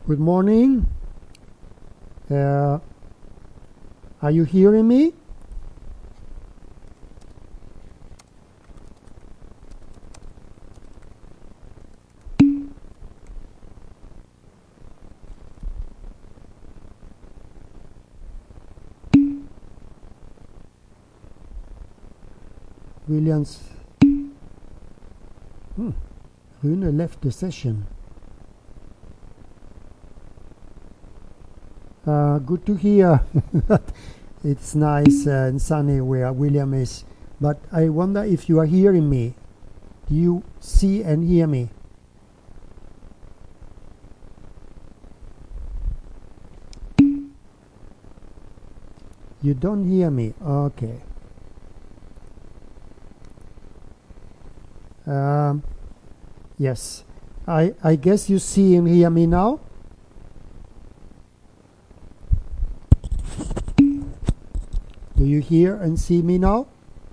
Good morning. Are you hearing me? Williams. Rune left the session. Good to hear. It's nice and sunny where William is. But I wonder if you are hearing me. Do you see and hear me? You don't hear me? Okay. Yes. I guess you see and hear me now? Do you hear and see me now?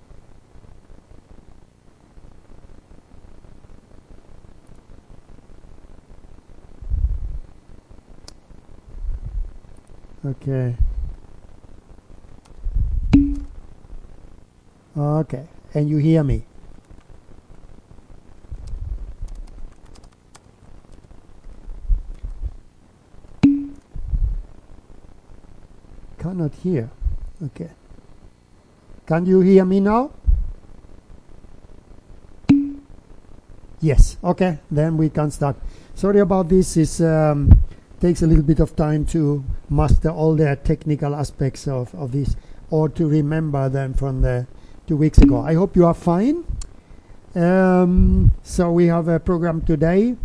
Okay. Okay. And you hear me? Cannot hear. Okay. Can you hear me now? Yes. Okay. Then we can start. Sorry about this. It takes a little bit of time to master all the technical aspects of this, or to remember them from the 2 weeks ago. I hope you are fine. So we have a program today.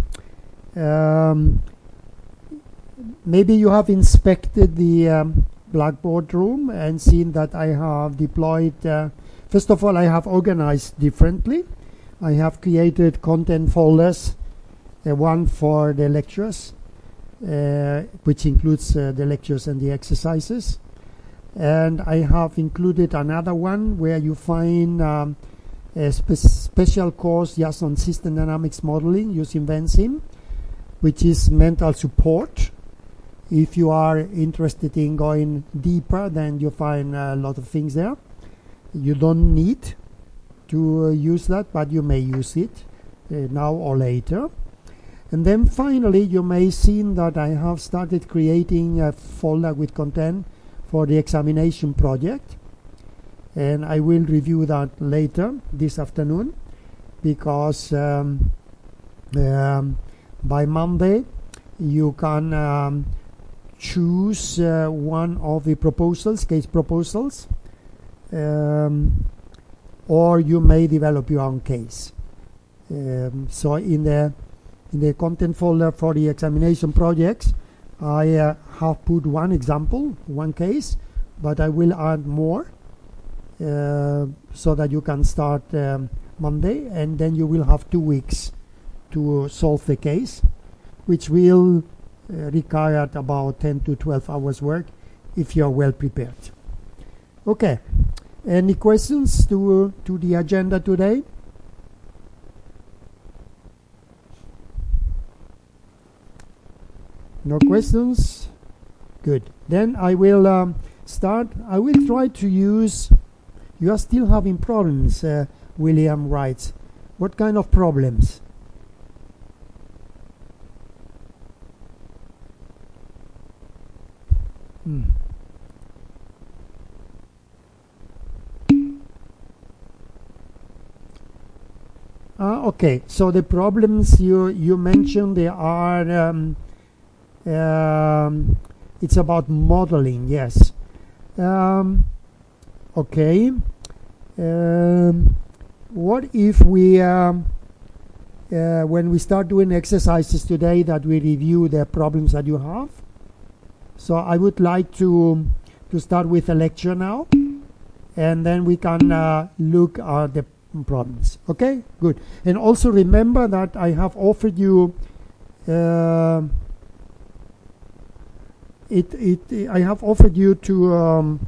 Maybe you have inspected the Blackboard room and seen that I have deployed, first of all, I have organized differently. I have created content folders, one for the lectures, which includes the lectures and the exercises. And I have included another one where you find a special course just on system dynamics modeling using Vensim, which is mental support. If you are interested in going deeper, then you find a lot of things there. You don't need to use that, but you may use it now or later. And then finally, you may see that I have started creating a folder with content for the examination project. And I will review that later this afternoon, because by Monday, you can choose one of the proposals, case proposals, or you may develop your own case. So in the content folder for the examination projects, I have put one example, one case, but I will add more so that you can start Monday, and then you will have 2 weeks to solve the case, which will required about 10 to 12 hours work if you are well prepared. Okay, any questions to the agenda today? No questions? Good. Then I will start. I will try to use, you are still having problems, William writes. What kind of problems? Okay, so the problems you mentioned, they are it's about modeling, yes. Okay. What if we when we start doing exercises today, that we review the problems that you have? So I would like to start with a lecture now, and then we can look at the problems. Okay, good. And also remember that I have offered you I have offered you to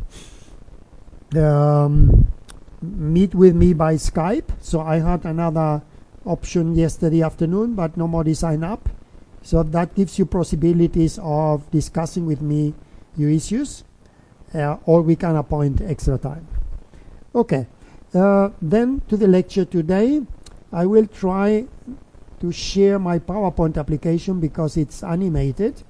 meet with me by Skype. So I had another option yesterday afternoon, but nobody signed up. So that gives you possibilities of discussing with me your issues, or we can appoint extra time. Okay, then to the lecture today. I will try to share my PowerPoint application because it's animated.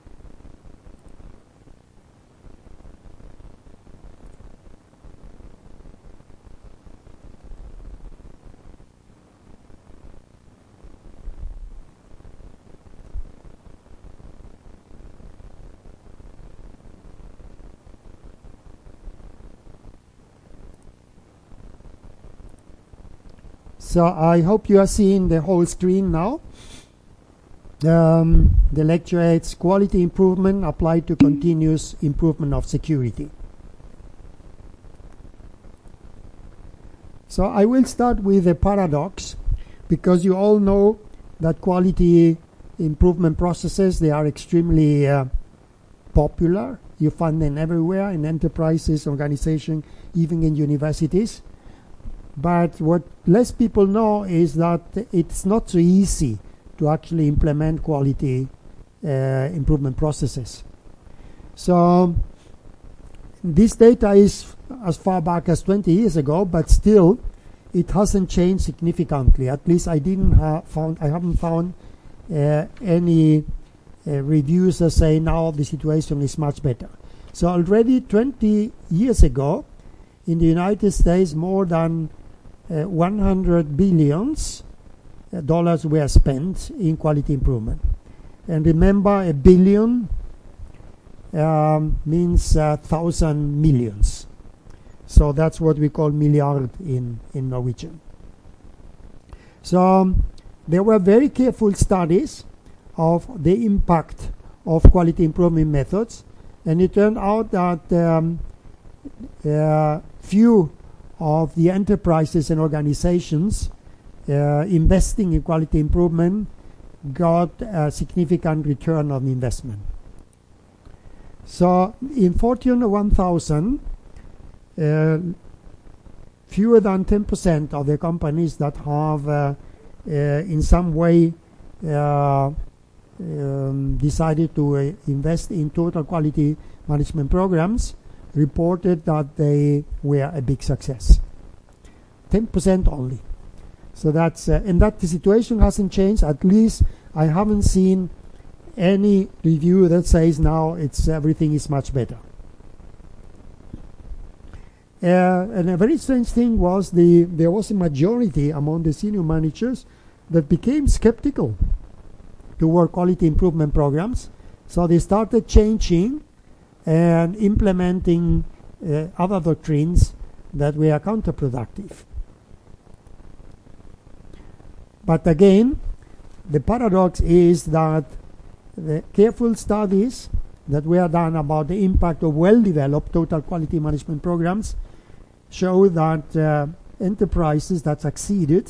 So I hope you are seeing the whole screen now. The lecture is quality improvement applied to continuous improvement of security. So I will start with a paradox, because you all know that quality improvement processes, they are extremely popular. You find them everywhere in enterprises, organizations, even in universities. But what less people know is that it's not so easy to actually implement quality improvement processes. So this data is as far back as 20 years ago, but still it hasn't changed significantly. At least I haven't found any reviews that say now the situation is much better. So already 20 years ago, in the United States, more than $100 billion were spent in quality improvement. And remember, a billion means 1,000 millions. So that's what we call milliard in Norwegian. So there were very careful studies of the impact of quality improvement methods. And it turned out that few of the enterprises and organizations investing in quality improvement got a significant return on investment. So in Fortune 1000, fewer than 10% of the companies that have in some way decided to invest in total quality management programs reported that they were a big success. 10% only. So that's and that the situation hasn't changed. At least I haven't seen any review that says now everything is much better. And a very strange thing was there was a majority among the senior managers that became skeptical toward quality improvement programs. So they started changing and implementing other doctrines that were counterproductive. But again, the paradox is that the careful studies that were done about the impact of well-developed total quality management programs show that enterprises that succeeded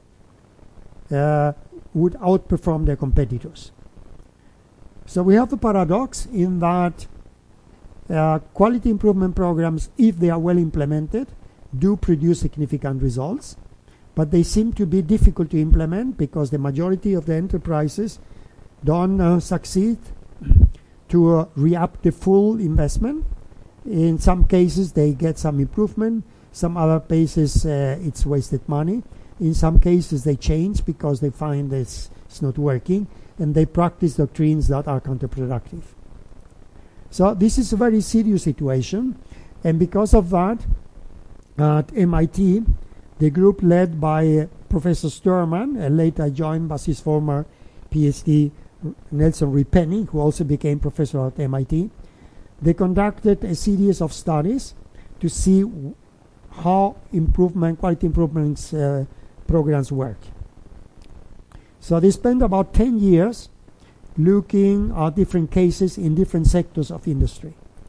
would outperform their competitors. So we have a paradox in that quality improvement programs, if they are well implemented, do produce significant results, but they seem to be difficult to implement because the majority of the enterprises don't succeed to re-up the full investment. In some cases they get some improvement, some other cases it's wasted money. In some cases they change because they find it's not working, and they practice doctrines that are counterproductive. So this is a very serious situation, and because of that, at MIT, the group led by Professor Sterman, and later joined by his former PhD Nelson Ripenny, who also became professor at MIT, they conducted a series of studies to see how quality improvements programs work. So they spent about 10 years looking at different cases in different sectors of industry.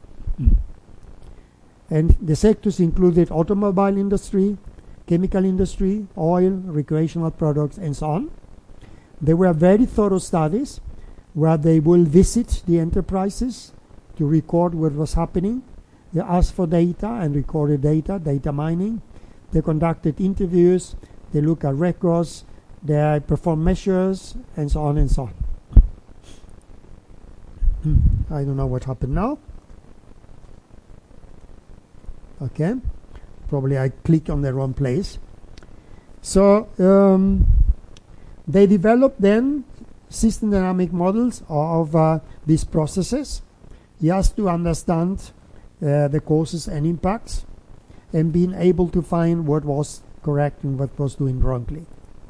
And the sectors included automobile industry, chemical industry, oil, recreational products, and so on. They were very thorough studies where they will visit the enterprises to record what was happening. They asked for data and recorded data mining. They conducted interviews, they looked at records, they performed measures, and so on and so on. I don't know what happened now. Okay, probably I clicked on the wrong place. So they developed then system dynamic models of these processes, just to understand the causes and impacts, and being able to find what was correct and what was doing wrongly.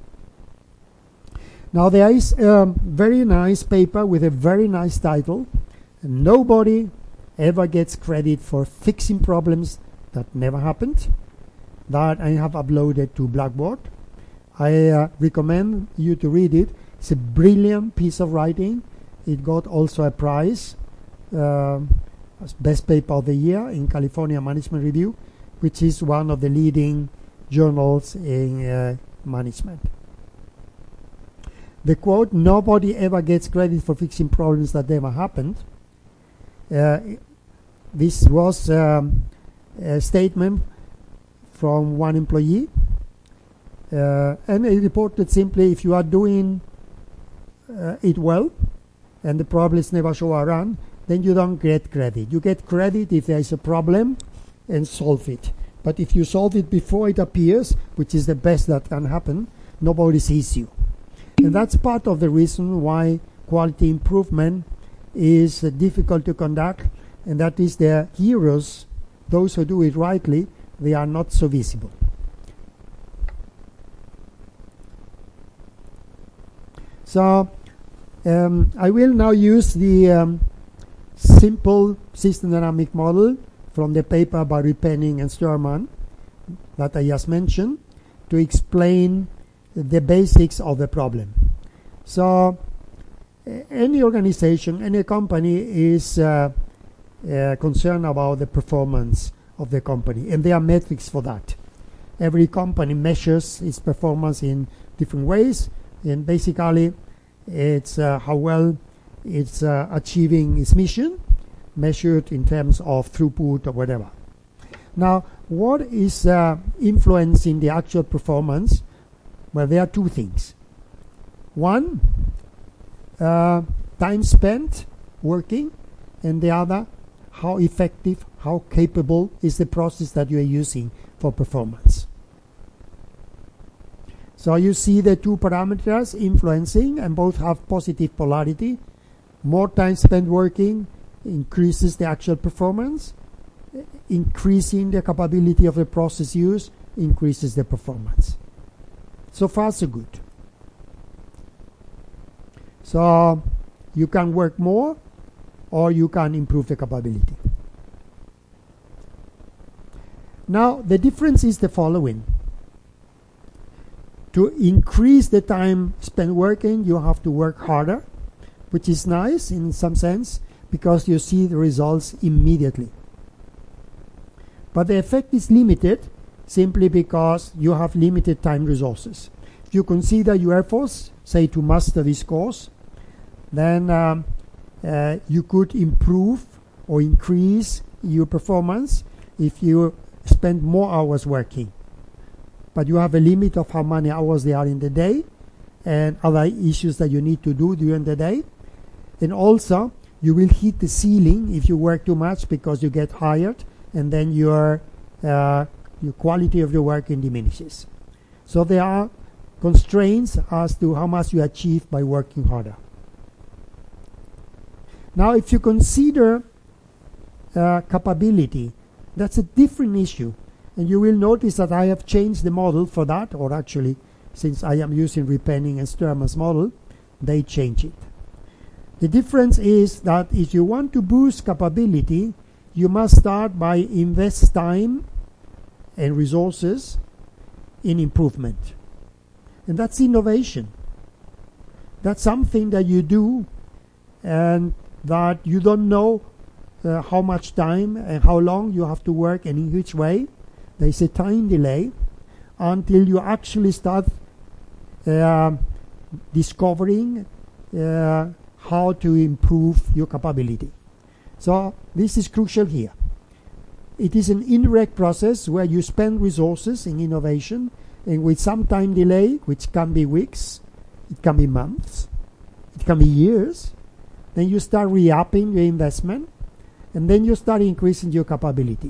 Now there is a very nice paper with a very nice title. Nobody ever gets credit for fixing problems that never happened, that I have uploaded to Blackboard. I recommend you to read it. It's a brilliant piece of writing. It got also a prize as best paper of the year in California Management Review, which is one of the leading journals in management. The quote, "Nobody ever gets credit for fixing problems that never happened." This was a statement from one employee, and it reported simply, if you are doing it well and the problems never show around, then you don't get credit. You get credit if there is a problem and solve it. But if you solve it before it appears, which is the best that can happen, nobody sees you. And that's part of the reason why quality improvement is difficult to conduct, and that is the heroes, those who do it rightly, they are not so visible. So I will now use the simple system dynamic model from the paper by Repenning and Sterman that I just mentioned to explain the basics of the problem. So any organization, any company is concerned about the performance of the company, and there are metrics for that. Every company measures its performance in different ways, and basically it's how well it's achieving its mission, measured in terms of throughput or whatever. Now, what is influencing the actual performance? Well, there are two things. One, time spent working, and the other, how effective, how capable is the process that you are using for performance. So you see the two parameters influencing, and both have positive polarity. More time spent working increases the actual performance. Increasing the capability of the process used increases the performance. So far, so good. So you can work more, or you can improve the capability. Now, the difference is the following. To increase the time spent working, you have to work harder, which is nice in some sense, because you see the results immediately. But the effect is limited simply because you have limited time resources. If you consider your efforts, say to master this course, then you could improve or increase your performance if you spend more hours working. But you have a limit of how many hours there are in the day and other issues that you need to do during the day. And also, you will hit the ceiling if you work too much, because you get hired, and then your quality of your working diminishes. So there are constraints as to how much you achieve by working harder. Now, if you consider capability, that's a different issue. And you will notice that I have changed the model for that, or actually, since I am using Repenning and Sterman's model, they change it. The difference is that if you want to boost capability, you must start by invest time and resources in improvement. And that's innovation. That's something that you do and that you don't know how much time and how long you have to work and in which way. There is a time delay until you actually start discovering how to improve your capability. So this is crucial here. It is an indirect process where you spend resources in innovation, and with some time delay, which can be weeks, it can be months, it can be years, then you start re-upping your investment, and then you start increasing your capability.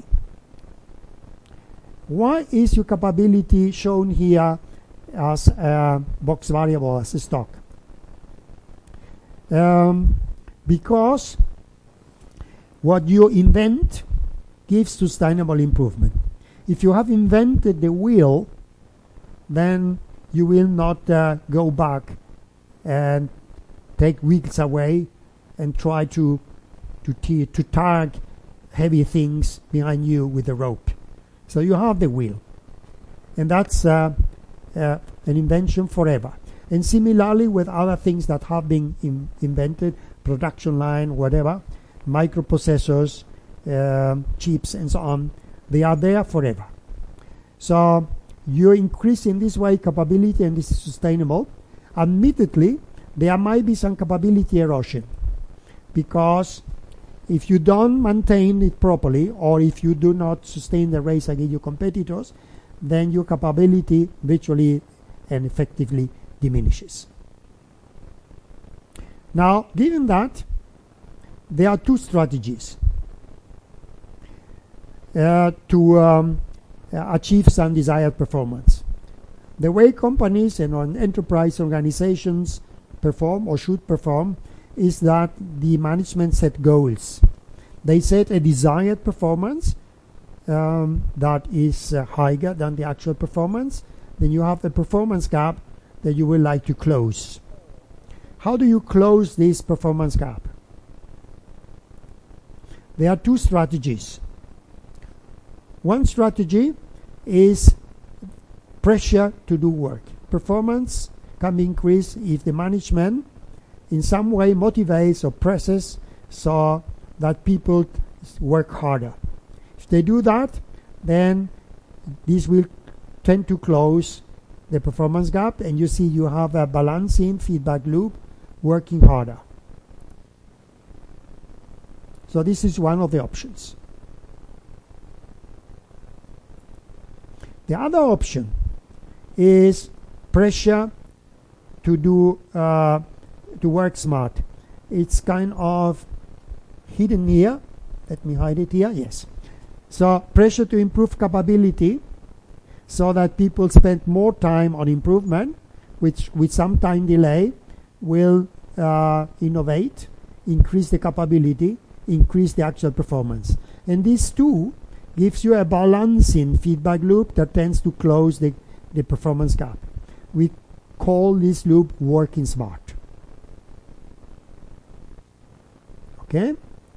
Why is your capability shown here as a box variable, as a stock? Because what you invent gives sustainable improvement. If you have invented the wheel, then you will not go back and take wheels away and try to tag heavy things behind you with a rope. So you have the wheel, and that's an invention forever. And similarly with other things that have been invented, production line, whatever, microprocessors, chips and so on, they are there forever. So you increase in this way capability, and this is sustainable. Admittedly, there might be some capability erosion, because if you don't maintain it properly, or if you do not sustain the race against your competitors, then your capability virtually and effectively diminishes. Now, given that, there are two strategies to achieve some desired performance. The way companies and enterprise organizations perform or should perform is that the management set goals. They set a desired performance that is higher than the actual performance. Then you have the performance gap that you would like to close. How do you close this performance gap? There are two strategies. One strategy is pressure to do work. Performance can be increased if the management in some way motivates or presses so that people work harder. If they do that, then this will tend to close the performance gap, and you see you have a balancing feedback loop working harder. So this is one of the options. The other option is pressure to do to work smart. It's kind of hidden here. Let me hide it here. Yes. So pressure to improve capability so that people spend more time on improvement, which with some time delay will innovate, increase the capability, increase the actual performance. And these two gives you a balancing feedback loop that tends to close the performance gap. We call this loop working smart. Okay?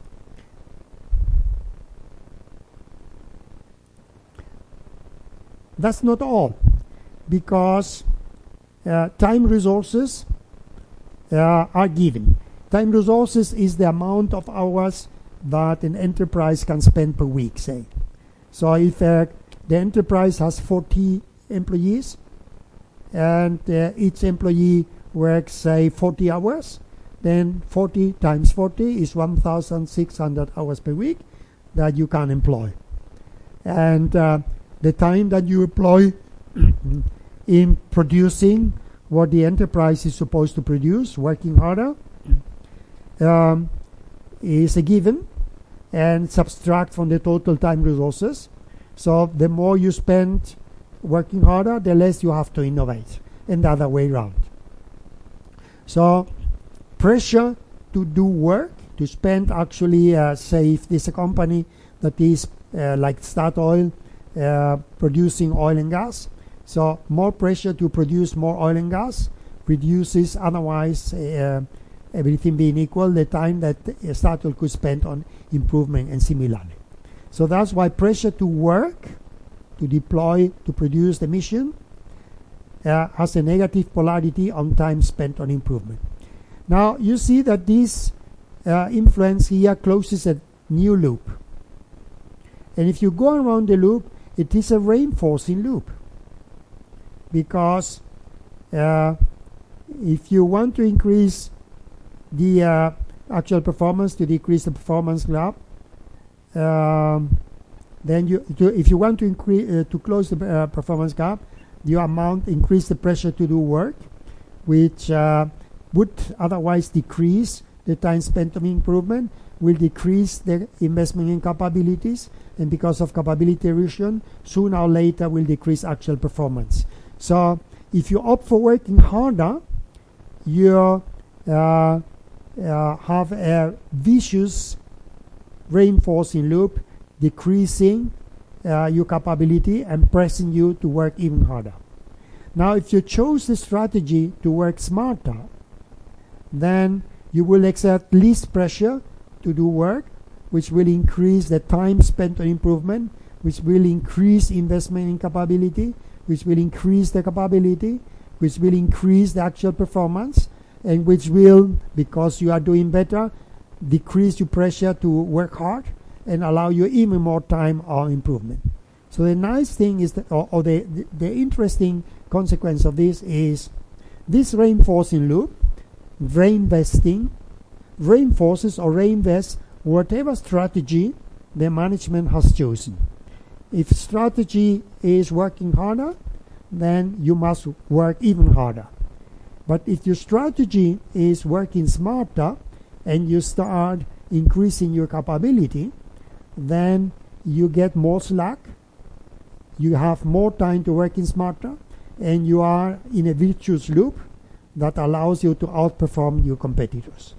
That's not all, because time resources are given. Time resources is the amount of hours that an enterprise can spend per week, say. So if the enterprise has 40 employees and each employee works, say, 40 hours, then 40 times 40 is 1,600 hours per week that you can employ. And the time that you employ in producing what the enterprise is supposed to produce, working harder, is a given, and subtract from the total time resources. So the more you spend working harder, the less you have to innovate, and the other way around. So pressure to do work, to spend actually, say if there's a company that is like Statoil, producing oil and gas, so more pressure to produce more oil and gas reduces, otherwise everything being equal, the time that Statoil could spend on improvement and similarly. So that's why pressure to work, to deploy, to produce the mission has a negative polarity on time spent on improvement. Now you see that this influence here closes a new loop. And if you go around the loop, it is a reinforcing loop. Because if you want to increase the actual performance, to decrease the performance gap, then if you want to increase to close the performance gap, you increase the pressure to do work, which would otherwise decrease the time spent on improvement will decrease the investment in capabilities, and because of capability erosion, sooner or later will decrease actual performance. So if you opt for working harder, you have a vicious reinforcing loop, decreasing your capability and pressing you to work even harder. Now, if you chose the strategy to work smarter, then you will exert least pressure to do work, which will increase the time spent on improvement, which will increase investment in capability, which will increase the capability, which will increase the actual performance, and which will, because you are doing better, decrease your pressure to work hard and allow you even more time on improvement. So the nice thing is that, or the interesting consequence of this is this reinforcing loop, reinvesting, reinforces or reinvests whatever strategy the management has chosen. If strategy is working harder, then you must work even harder. But if your strategy is working smarter and you start increasing your capability, then you get more slack, you have more time to work in smarter, and you are in a virtuous loop that allows you to outperform your competitors.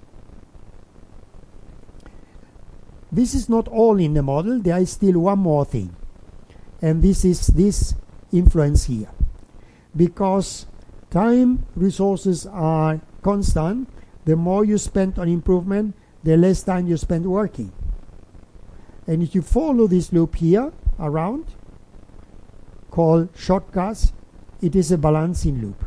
This is not all in the model. There is still one more thing, and this is this influence here. Because time resources are constant, the more you spend on improvement, the less time you spend working. And if you follow this loop here around, called shortcuts, it is a balancing loop.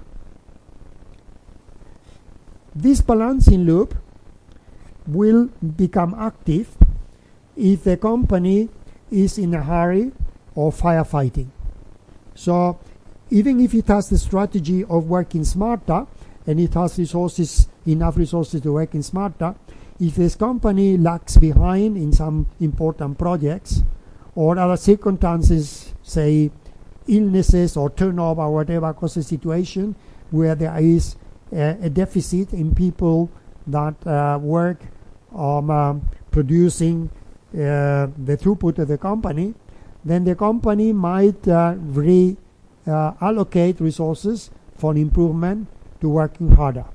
This balancing loop will become active if the company is in a hurry or firefighting. So even if it has the strategy of working smarter and it has resources, enough resources to work in smarter, if this company lags behind in some important projects or other circumstances, say illnesses or turnover or whatever causes a situation where there is a deficit in people that work on producing the throughput of the company, then the company might allocate resources for improvement to working harder.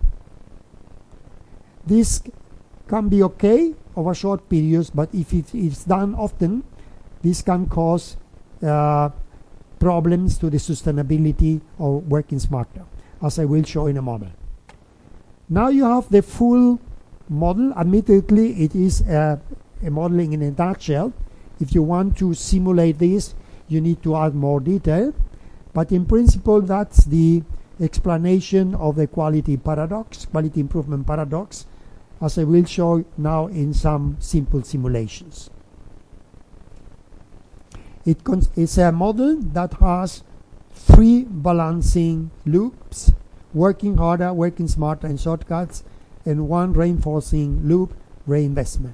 This can be okay over short periods, but if it is done often, this can cause problems to the sustainability of working smarter, as I will show in a moment. Now you have the full model. Admittedly, it is a modeling in a nutshell. If you want to simulate this, you need to add more detail. But in principle, that's the explanation of the quality paradox, quality improvement paradox, as I will show now in some simple simulations. It's a model that has 3 balancing loops: working harder, working smarter, and shortcuts, and 1 reinforcing loop, reinvestment.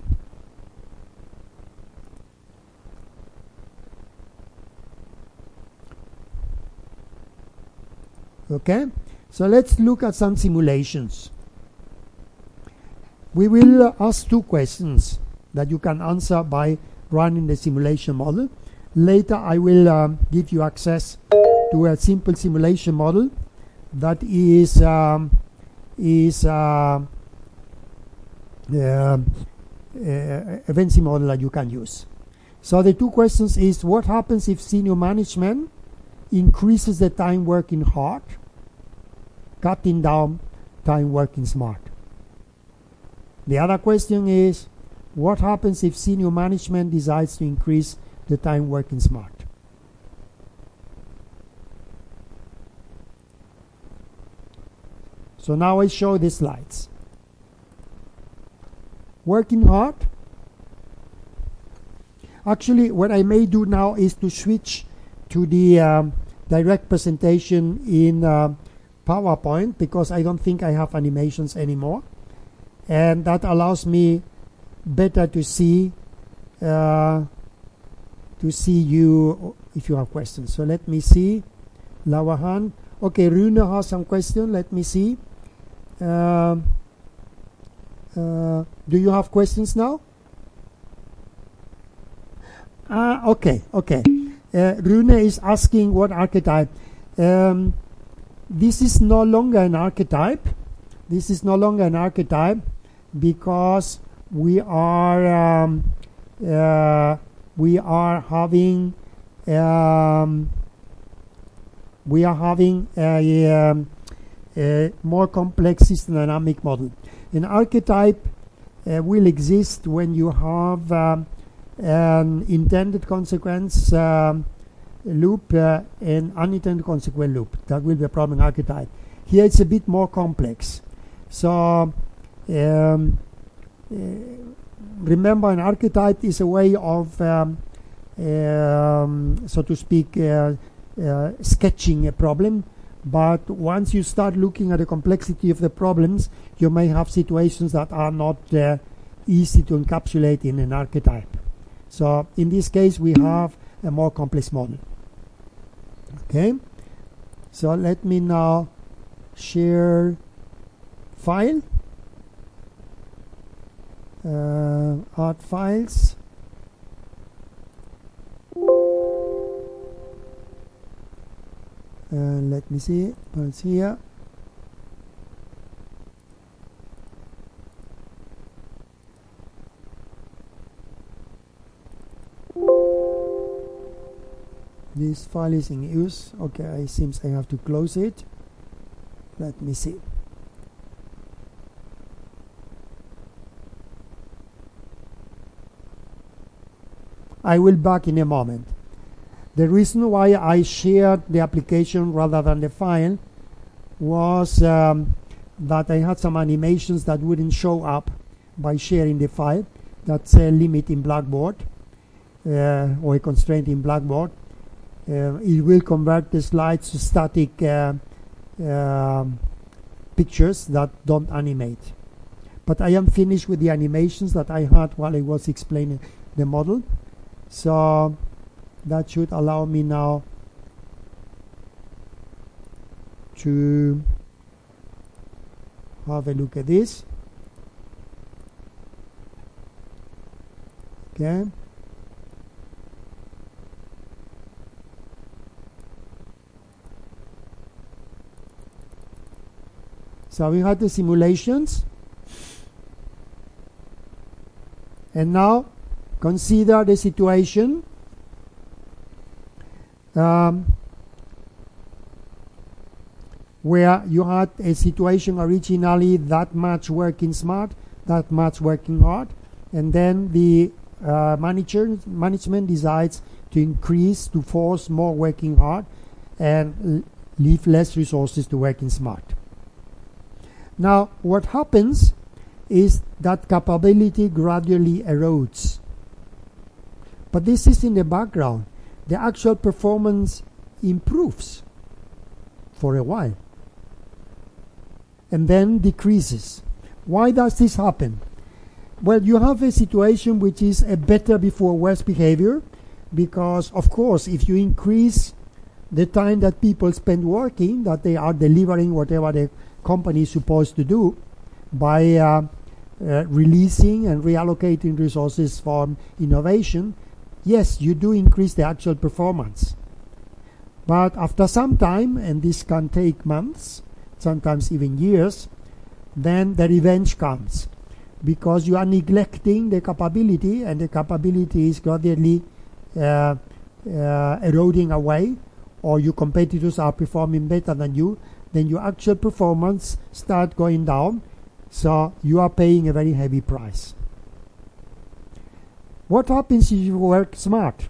Okay, so let's look at some simulations. We will ask 2 questions that you can answer by running the simulation model. Later I will give you access to a simple simulation model that is Vinci model that you can use. So the 2 questions is: what happens if senior management increases the time working hard, cutting down time working smart? The other question is: what happens if senior management decides to increase the time working smart? So now I show the slides. Working hard. Actually, what I may do now is to switch to the direct presentation in PowerPoint, because I don't think I have animations anymore, and that allows me better to see you if you have questions. So let me see. Lower hand. Okay, Rune has some question. Let me see. Do you have questions now? Okay. Rune is asking what archetype. This is no longer an archetype. This is no longer an archetype because we are having a more complex system dynamic model. An archetype will exist when you have an intended consequence loop and unintended consequence loop. That will be a problem archetype. Here it's a bit more complex. So remember, an archetype is a way of, so to speak, sketching a problem. But once you start looking at the complexity of the problems, you may have situations that are not easy to encapsulate in an archetype. So in this case, we have a more complex model. Okay, so let me now share file, add files. Let me see what's here. This file is in use. Okay, it seems I have to close it. Let me see. I will back in a moment. The reason why I shared the application rather than the file was that I had some animations that wouldn't show up by sharing the file. That's a limit in Blackboard or a constraint in Blackboard. It will convert the slides to static pictures that don't animate. But I am finished with the animations that I had while I was explaining the model. So that should allow me now to have a look at this. Okay. So we had the simulations. And now consider the situation where you had a situation originally that much working smart, that much working hard, and then the management decides to increase, to force more working hard and leave less resources to working smart. Now what happens is that capability gradually erodes. But this is in the background. The actual performance improves for a while and then decreases. Why does this happen? Well, you have a situation which is a better before worse behavior, because of course if you increase the time that people spend working, that they are delivering whatever the company is supposed to do by releasing and reallocating resources for innovation, yes, you do increase the actual performance. But after some time, and this can take months, sometimes even years, then the revenge comes, because you are neglecting the capability, and the capability is gradually eroding away, or your competitors are performing better than you, then your actual performance start going down, so you are paying a very heavy price. What happens if you work smart?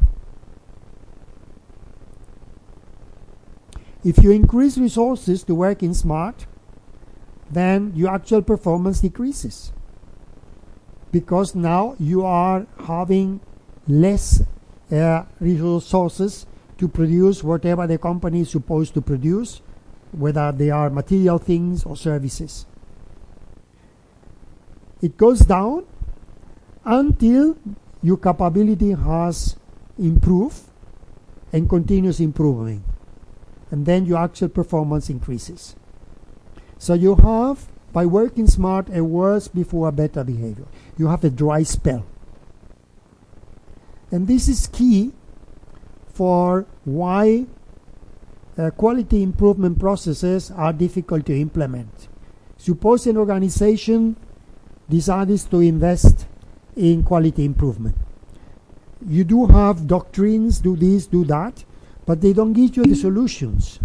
If you increase resources to work in smart, then your actual performance decreases, because now you are having less resources to produce whatever the company is supposed to produce, whether they are material things or services. It goes down until your capability has improved and continues improving, and then your actual performance increases. So you have by working smart, a worse before better behavior. You have a dry spell. And this is key for why quality improvement processes are difficult to implement. Suppose an organization decides to invest in quality improvement. You do have doctrines, do this, do that, but they don't give you the solutions.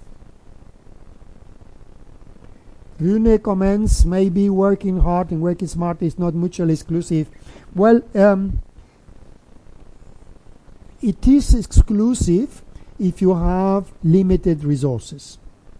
Rune comments, maybe working hard and working smart is not mutually exclusive. Well, it is exclusive if you have limited resources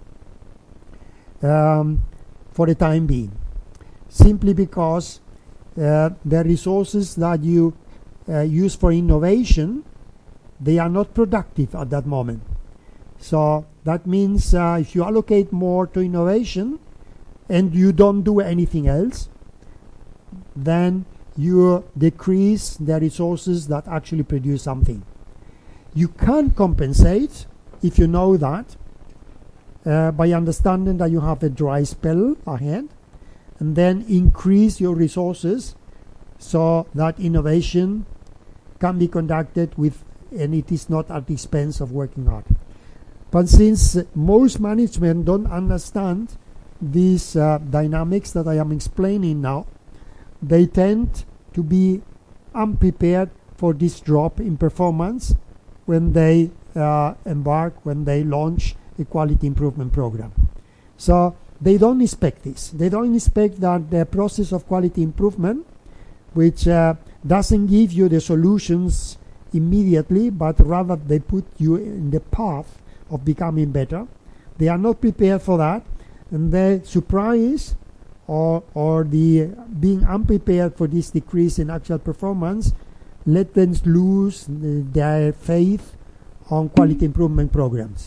for the time being. Simply because the resources that you use for innovation, they are not productive at that moment. So that means if you allocate more to innovation and you don't do anything else, then you decrease the resources that actually produce something. You can compensate, if you know that, by understanding that you have a dry spell ahead, and then increase your resources so that innovation can be conducted with, and it is not at the expense of working hard. But since most management don't understand these dynamics that I am explaining now, they tend to be unprepared for this drop in performance when they when they launch a quality improvement program. So they don't expect this. They don't expect that the process of quality improvement, which doesn't give you the solutions immediately, but rather they put you in the path of becoming better. They are not prepared for that, and the surprise or the being unprepared for this decrease in actual performance let them lose their faith on quality improvement programs.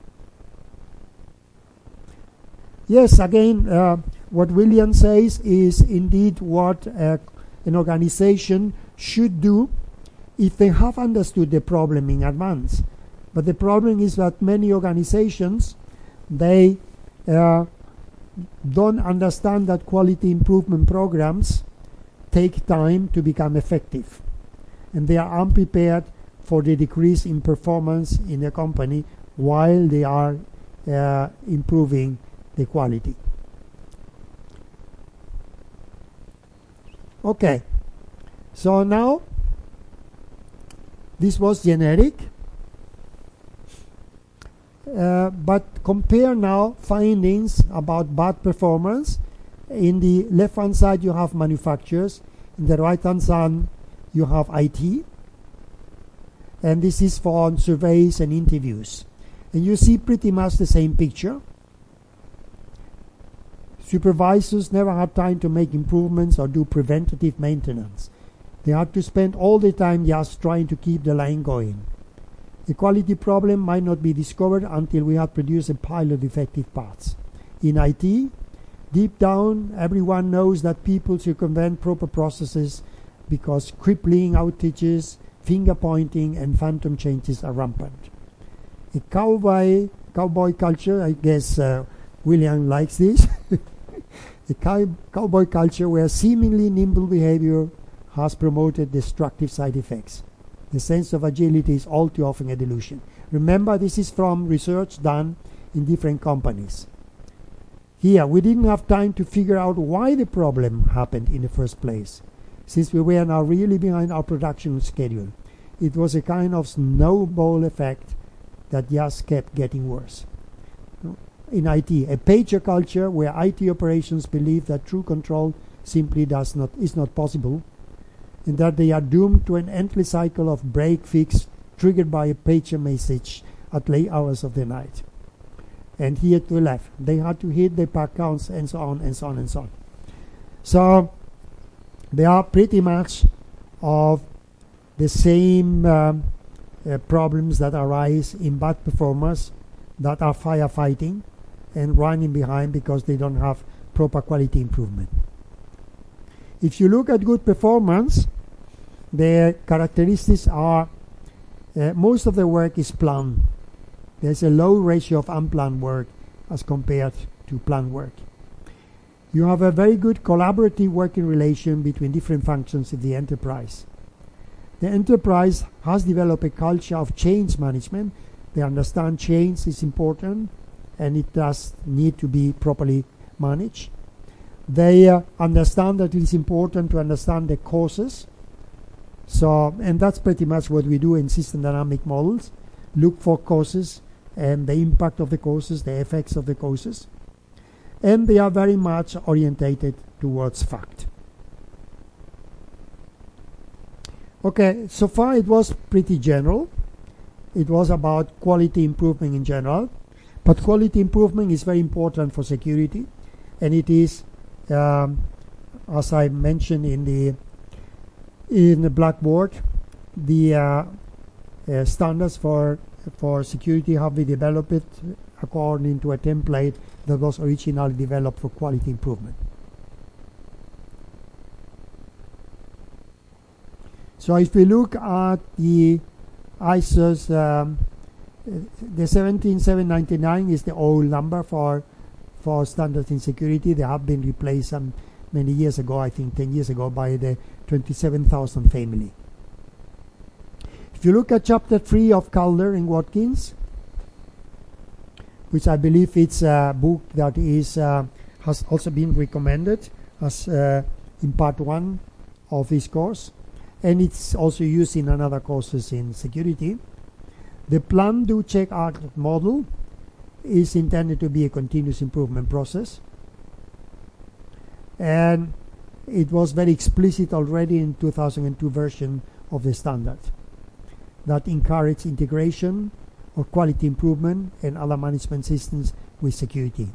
Yes, again, what William says is indeed what an organization should do if they have understood the problem in advance. But the problem is that many organizations, they don't understand that quality improvement programs take time to become effective. And they are unprepared for the decrease in performance in the company while they are improving the quality. Okay, so now this was generic, but compare now findings about bad performance. In the left hand side you have manufacturers, in the right hand side you have IT, and this is for surveys and interviews, and you see pretty much the same picture. Supervisors never had time to make improvements or do preventative maintenance. They had to spend all the time just trying to keep the line going. The quality problem might not be discovered until we have produced a pile of defective parts. In IT, deep down, everyone knows that people circumvent proper processes because crippling outages, finger pointing, and phantom changes are rampant. A cowboy culture, I guess William likes this, a cowboy culture where seemingly nimble behavior has promoted destructive side effects. The sense of agility is all too often a delusion. Remember, this is from research done in different companies. Here, we didn't have time to figure out why the problem happened in the first place, since we were now really behind our production schedule. It was a kind of snowball effect that just kept getting worse. In IT, a pager culture where IT operations believe that true control simply is not possible, and that they are doomed to an endless cycle of break fix triggered by a pager message at late hours of the night. And here to the left, they had to hit the part counts and so on and so on and so on. So they are pretty much of the same problems that arise in bad performers that are firefighting and running behind because they don't have proper quality improvement. If you look at good performance, the characteristics are most of the work is planned. There's a low ratio of unplanned work as compared to planned work. You have a very good collaborative working relation between different functions in the enterprise. The enterprise has developed a culture of change management. They understand change is important and it does need to be properly managed. They understand that it is important to understand the causes. And that's pretty much what we do in system dynamic models. Look for causes and the impact of the causes, the effects of the causes. And they are very much orientated towards fact. Okay, so far it was pretty general. It was about quality improvement in general. But quality improvement is very important for security. And it is, as I mentioned in the Blackboard, the standards for security have been developed according to a template that was originally developed for quality improvement. So if we look at the ISO's, the 17799 is the old number for standards in security. They have been replaced many years ago, I think 10 years ago, by the 27000 family. If you look at chapter 3 of Calder and Watkins, which I believe it's a book that has also been recommended as in part 1 of this course, and it's also used in another courses in security. The plan, do, check, act model is intended to be a continuous improvement process, and it was very explicit already in 2002 version of the standard that encouraged integration of quality improvement and other management systems with security.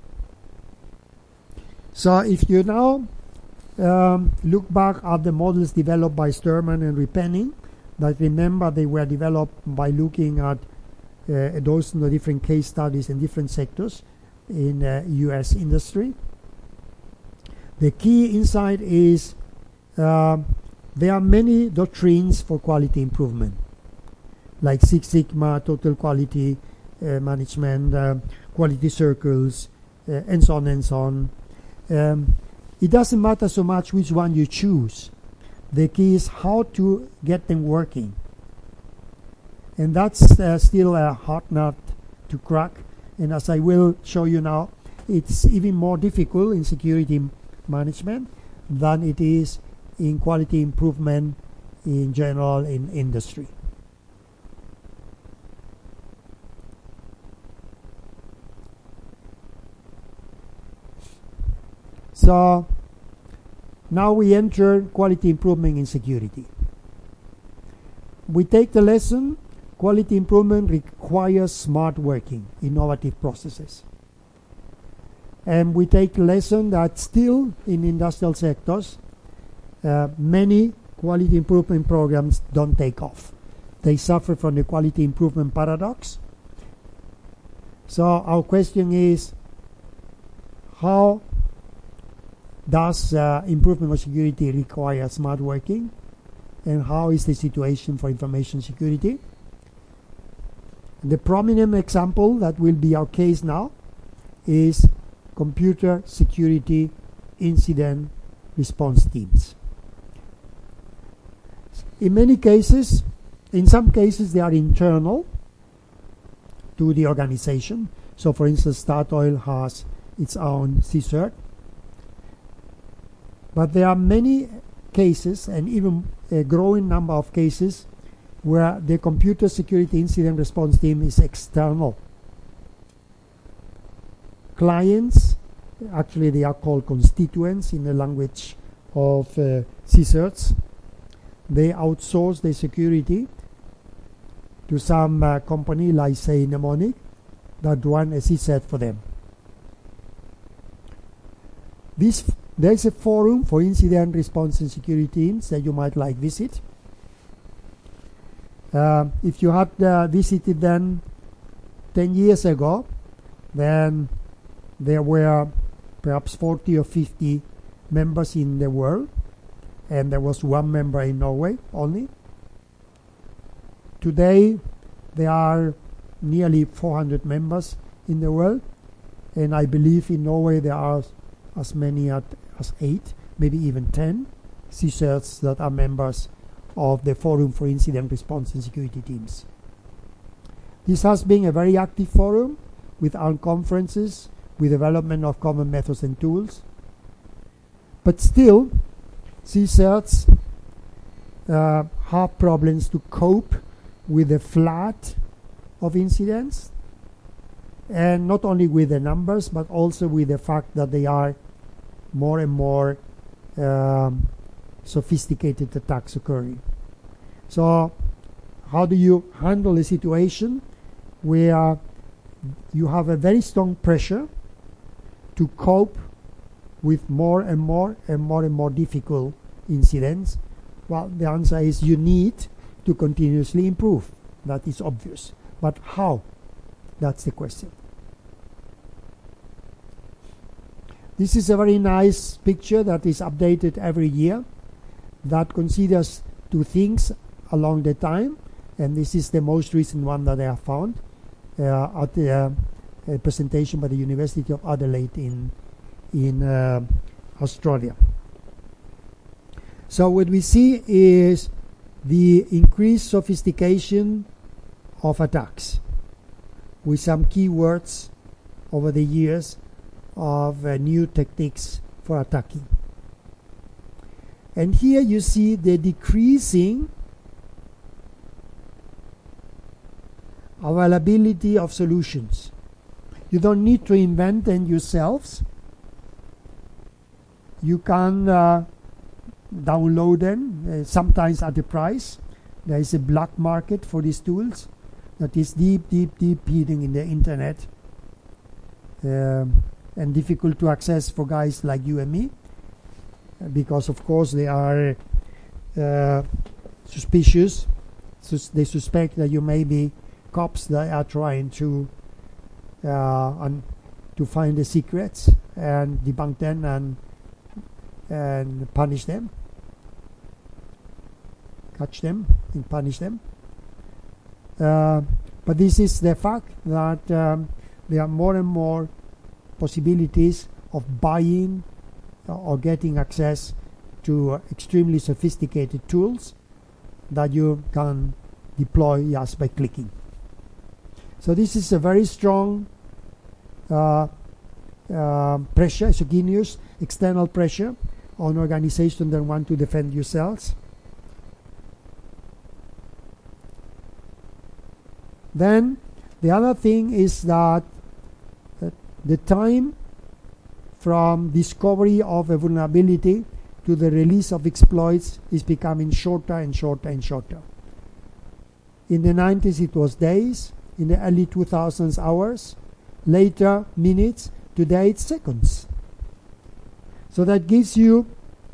So if you now look back at the models developed by Sturman and Repenning, that remember they were developed by looking at a dozen of different case studies in different sectors in US industry. The key insight is there are many doctrines for quality improvement, like Six Sigma, total quality management, quality circles, and so on and so on. It doesn't matter so much which one you choose. The key is how to get them working. And that's still a hard nut to crack. And as I will show you now, it's even more difficult in security management than it is in quality improvement in general in industry. So now we enter quality improvement in security. We take the lesson, quality improvement requires smart working, innovative processes. And we take the lesson that still in industrial sectors, many quality improvement programs don't take off. They suffer from the quality improvement paradox. So our question is, how does improvement of security require smart working? And how is the situation for information security? The prominent example that will be our case now is computer security incident response teams. In many cases, in some cases they are internal to the organization. So for instance, Statoil has its own CSIRT. But there are many cases, and even a growing number of cases, where the computer security incident response team is external. Clients, actually they are called constituents in the language of CSIRTs. They outsource the security to some company like, say, Mnemonic, that run a CSIRT for them. There is a forum for incident response and security teams that you might like visit. If you had visited them 10 years ago, then there were perhaps 40 or 50 members in the world, and there was one member in Norway only. Today, there are nearly 400 members in the world, and I believe in Norway there are as many as 8, maybe even 10 CSIRTs that are members of the Forum for Incident Response and Security Teams. This has been a very active forum with our conferences, with development of common methods and tools. But still, CSIRTs have problems to cope with the flood of incidents, and not only with the numbers, but also with the fact that they are more and more sophisticated attacks occurring. So how do you handle a situation where you have a very strong pressure to cope with more and more difficult incidents? Well, the answer is you need to continuously improve. That is obvious. But how? That's the question. This is a very nice picture that is updated every year that considers 2 things along the time, and this is the most recent one that I have found at the presentation by the University of Adelaide in Australia. So what we see is the increased sophistication of attacks, with some keywords over the years of new techniques for attacking. And here you see the decreasing availability of solutions. You don't need to invent them yourselves. You can download them, sometimes at a price. There is a black market for these tools that is deep hidden in the internet, and difficult to access for guys like you and me, because of course they are suspicious. They suspect that you may be cops that are trying to find the secrets and debunk them and punish them, catch them and punish them. But this is the fact that there are more and more possibilities of buying or getting access to extremely sophisticated tools that you can deploy just by clicking. So this is a very strong pressure, exogenous, external pressure on organizations that want to defend yourselves. Then the other thing is that the time from discovery of a vulnerability to the release of exploits is becoming shorter and shorter and shorter. In the 90s it was days, in the early 2000s hours, later minutes, today it's seconds. So that gives you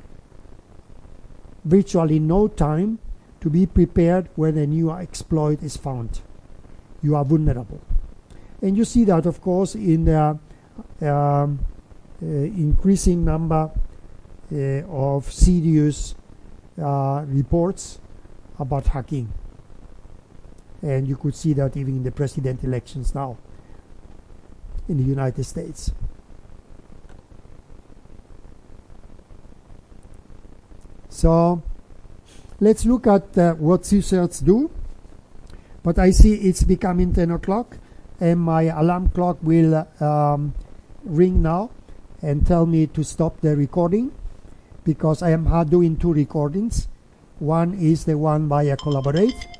virtually no time to be prepared when a new exploit is found. You are vulnerable. And you see that, of course, in the increasing number of serious reports about hacking. And you could see that even in the presidential elections now in the United States. So let's look at what CSIRTs do. But I see it's becoming 10 o'clock and my alarm clock will ring now and tell me to stop the recording, because I am doing 2 recordings. One is the one via Collaborate,